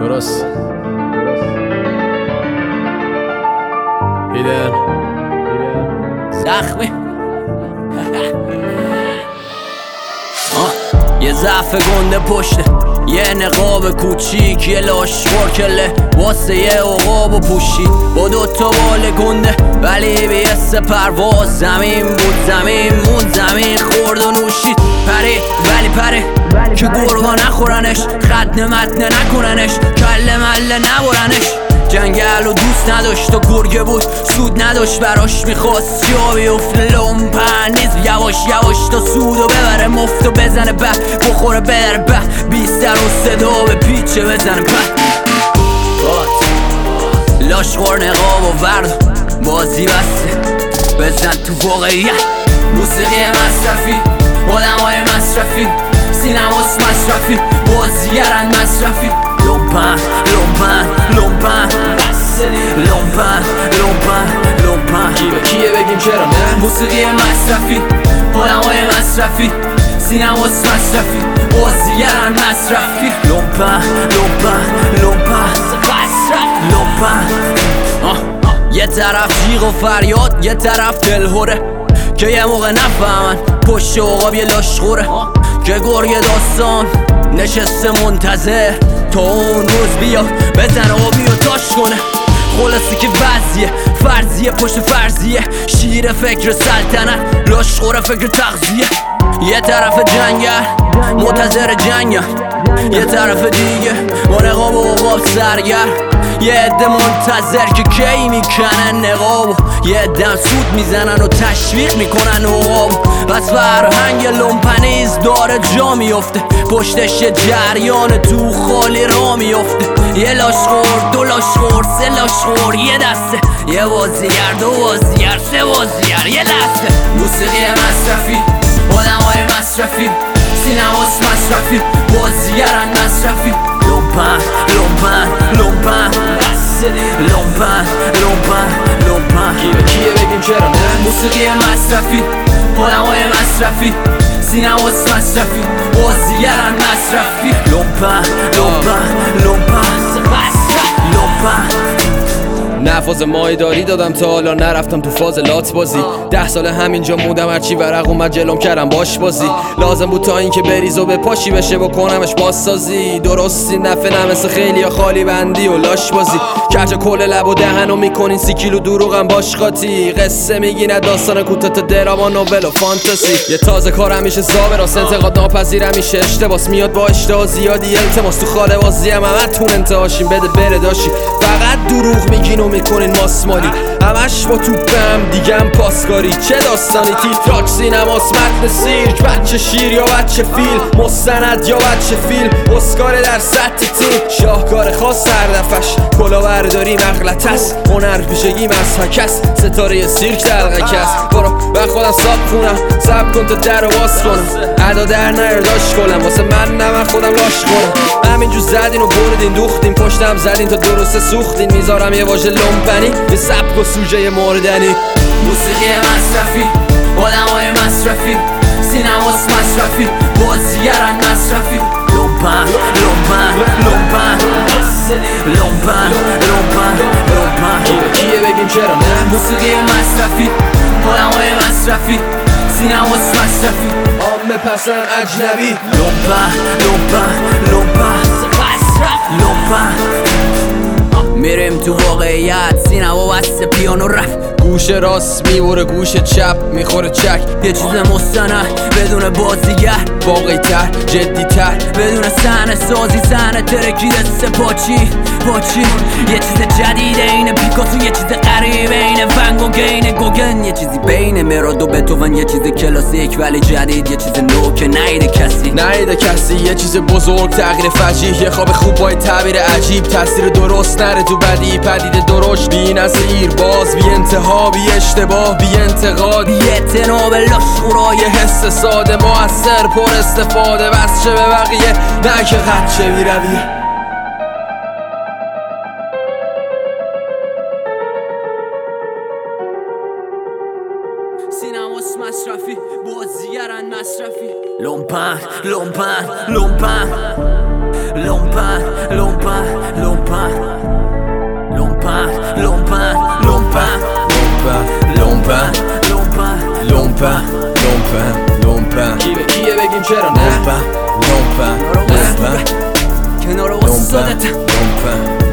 درست هیدن زخمی یه ضعف گنده پشته، یه نقاب کوچیک، یه لاشخور کله واسه یه عقاب پوشید با دوتا بال گنده ولی بیسته پرواز. زمین بود زمین مون، زمین خورد و نوشید. پرید ولی پره که گرگا نخورنش، خدنه متنه نکننش، کله مله نبرنش. جنگل و دوست نداشت و گرگه بود سود نداشت براش، میخواست جا بیفته لومپن نیز یواش یواش تا سودو ببره مفت و بزنه به بخوره بدره به بیستر و صدا به پیچه بزنه به لاشخور نقاب و ورد بازی بسته بزن تو واقعیت. موسیقی مصرفی آدم های مصرفی، سینماس مصرفی، بازیگرن مصرفی. لومپن لومپن لومپن لومپن لومپن لومپن کیه بگیم چرا نه؟ موسیقی مصرفی آدم های مصرفی، سینماس مصرفی، بازیگرن مصرفی. لومپن لومپن لومپن لومپن. یه طرف جیغ و فریاد، یه طرف دلهوره که یه موقع نفهمن پشت عقاب یه لاشخوره که گرگ داستان نشسته منتظر تا اون روز بیاد بزن آبی و تاش کنه. خلاصی که وضعیه فرضیه پشت فرضیه، شیر فکر سلطنت لاشخور فکر تغذیه. یه طرف جنگل منتظر جنگل، یه طرف دیگه با نقاب و عقاب سرگر. یه عده منتظر که کی میکنن نقابو، یه عده سود میزنن و تشویق میکنن عقابو. پس فرهنگ لومپنیز داره جا میفته، پشتش یه جریان تو خالی را میفته. یه لاشخور دو لاشخور سه لاشخور یه دسته، یه بازیگر دو بازیگر سه بازیگر یه دسته. موسیقی مصرفی آدم های مصرفی، سینماس مصرفی، بازیگرن مصرفی. لومپن لومپن لومپن لومپن لومپن لومپن کیه بگیم چرا نه؟ موسیقی مصرفی آدم های مصرفی، سینماس مصرفی، بازیگرن مصرفی. لومپن لومپن لومپن لومپن. نه فاز مایداری دادم تا حالا نرفتم تو فاز لات بازی. 10 سال همینجا موندم هرچی ورق اومد جلوم کردم باش بازی. لازم بود تا اینکه بریز و به پاشی بشه بکنمش بازسازی. درستی نفه نه مثل خیلی یا خالی بندی و لاش بازی. کج کل لب و دهنو میکنین 30 کیلو دروغم باش قاطی. قصه میگی نه داستان کوتاه تا دراما نوول و فانتزی. یه تازه کار همیشه زابه راست انتقاد ناپذیر همیشه اشتباس میاد با اشتها زیادی التماس تو خاله بازی همتون انتهاشیم بده بره داشی. فقط دروغ میگین و میکنین ماسمالی همش با توپم دیگم پاسکاری. چه داستانی تیتراک سینماس متن سیرک، بچه شیر یا بچه فیلم، مستند یا بچه فیلم، اسکار در سطح تیم، شاهکار خاص هردفش کلاهبرداری مغلط است، هنر پیشگی مسحک است، ستاره سیرک دلغک است. برو من خودم ساب خونم سب کن تا در رو باز کنم، ادا در نیرداش کنم واسه من خودم لاش کنم. همینجور زدین و بردین دوختین پشتم زدین تا درست سوختین. میذارم یه واژه لومپنی یه سبک و سوژه موردنی. موسیقی مصرفی آدم های مصرفی، سینماس مصرفی، بازیگرن مصرفی. لومپن لومپن لومپن لومپن لومپن لومپن کیه بگیم چرا نه؟ موسیقی مصرفی آدم های مصرفی، سینماس مصرفی، عامه پسن اجنبی. لومپن لومپن لومپن لومپن. میریم تو واقعیت، سینما بسته پیانو رفت، گوش راست میبره گوش چپ میخوره چک. یه چیز مستند بدون بازیگر، واقعی تر جدی تر بدون صحنه سازی صحنه ترکیده سپاچی پاچی. یه چیز جدیده این پیکاسو، یه چیز غریبه این ونگوگ این گوگن، یه چیزی بین مراد و بتوون، یه چیز کلاسیک ولی جدید، یه چیز نو که نیده کسی یه چیز بزرگ تغییر فجیح، یه خواب خوب با تعبیر عجیب، تاثیر درست نره تو بدی پدید درشت، بی نظیر باز بی انتها بی اشتباه بی انتقاد بی اعتنا به لاشخورای حس ساده موثر پر استفاده بس چه به بقیه نه که خدچه بی رویه. سینماس مصرفی بازیگرن مصرفی لومپن لومپن لومپن لومپن لومپن لومپن لومپن لومپن لومپن لومپن لومپن لومپن لومپن لومپن کیه بگیم چرا نه کنار استادت لومپن